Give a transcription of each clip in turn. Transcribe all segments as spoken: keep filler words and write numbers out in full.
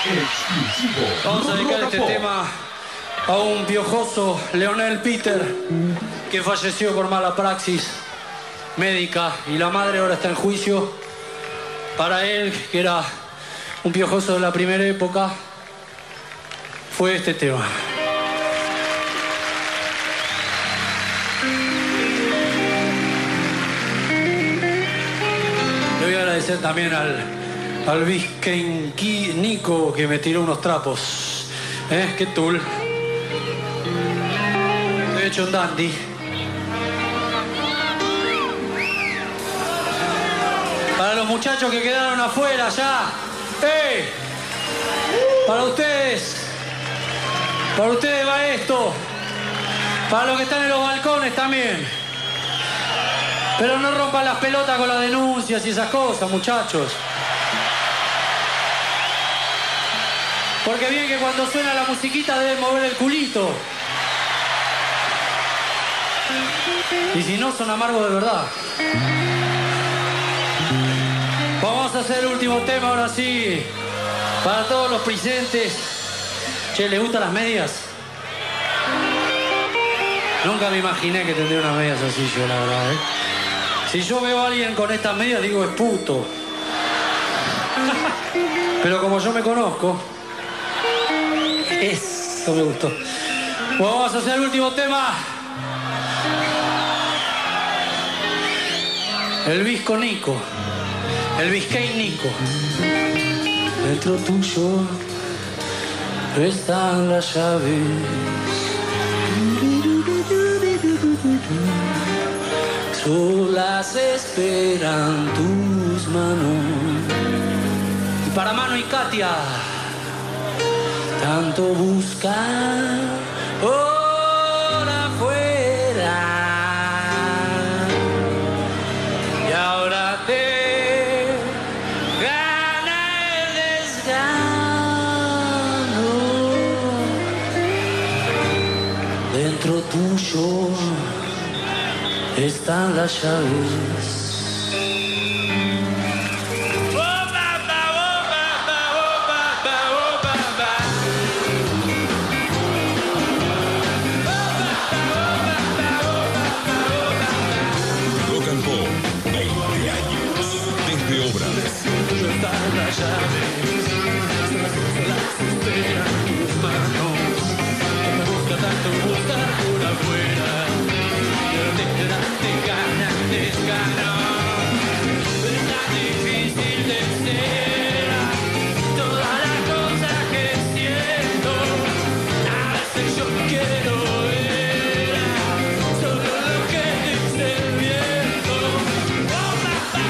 Vamos a dedicar este tema a un piojoso Leonel Peter que falleció por mala praxis médica y la madre ahora está en juicio. Para él, que era un piojoso de la primera época, fue este tema. Le voy a agradecer también al, al Vizquenqui Nico que me tiró unos trapos. ¿Eh? Qué tul. Estoy hecho un dandy. Para los muchachos que quedaron afuera ya. ¡Ey! Para ustedes. Para ustedes va esto. Para los que están en los balcones también. Pero no rompan las pelotas con las denuncias y esas cosas, muchachos. Porque bien que cuando suena la musiquita deben mover el culito. Y si no, son amargos de verdad. Vamos a hacer el último tema ahora sí. Para todos los presentes. Che, ¿les gustan las medias? Nunca me imaginé que tendría unas medias así yo, la verdad, ¿eh? Si yo veo a alguien con estas medias, digo, es puto. Pero como yo me conozco, eso me gustó. Bueno, vamos a hacer el último tema. El Visco Nico. El Vizquey Nico. Dentro tuyo están las llaves. Solas esperan tus manos. Y para Mano y Katia, tanto buscar por afuera. Y ahora te gana el desgano. Dentro tuyo están las llaves. Rock and Pop, veinte años. Desde Obras. Están las llaves. Las esperan tus manos. Que me gusta tanto buscar por afuera. Te da, te gana, te gana. Es tan difícil de ser. Todas las cosas que siento, a veces yo quiero ver solo lo que dice el viento. Oh, papá.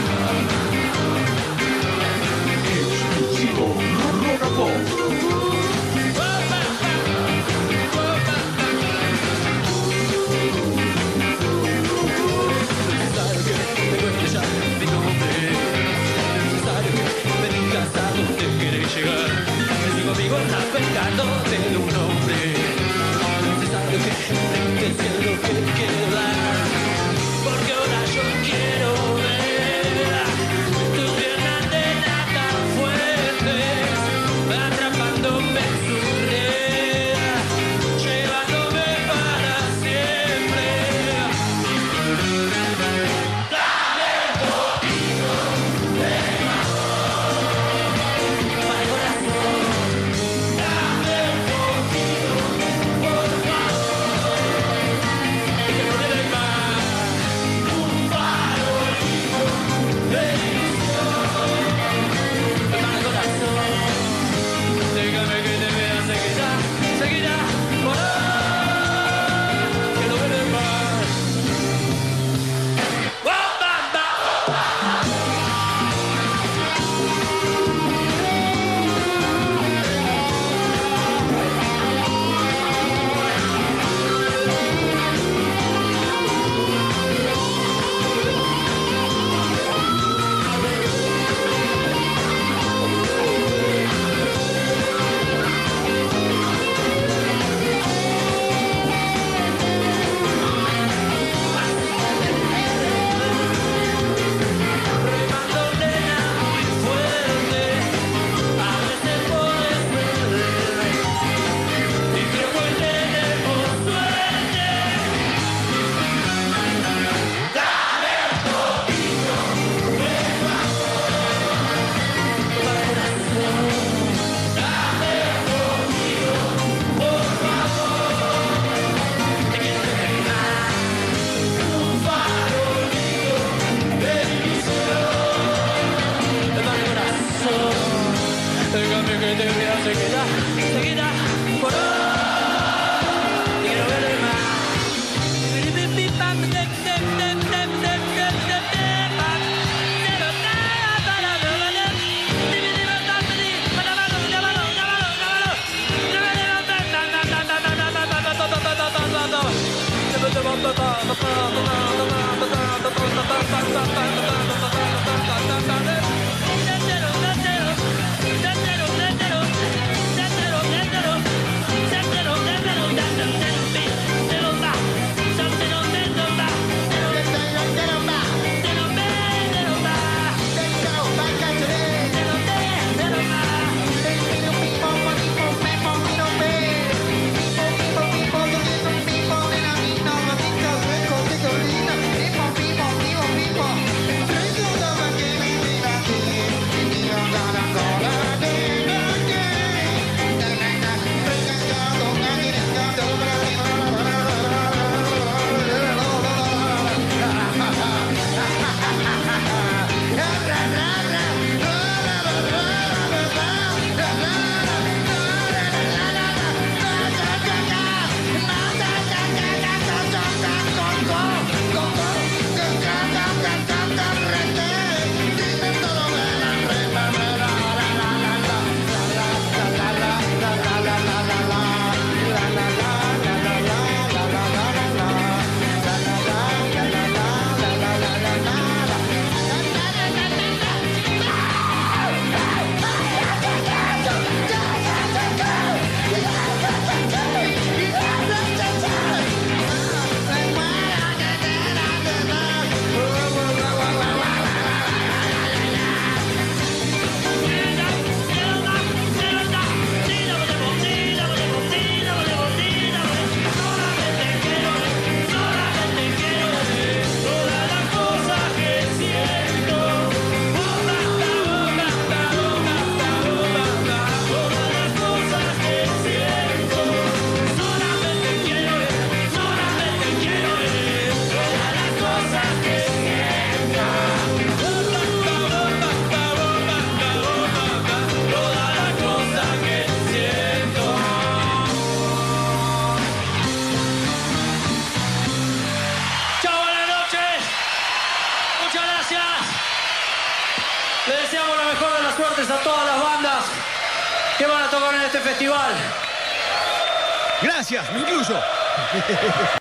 Exclusivo Rock and Pop. Conmigo navegando de un hombre. Necesario que te entiendo lo que quiero dar. Porque ahora yo quiero ver tus piernas de nada fuertes, atrapándome en su red, llevándome para siempre. Dame un poquito de amor. Para el corazón. Dame un poquito Déjame que te vea seguida, seguida, por hoy. Quiero ver el mar. Le deseamos la mejor de las suertes a todas las bandas que van a tocar en este festival. Gracias, me incluyo.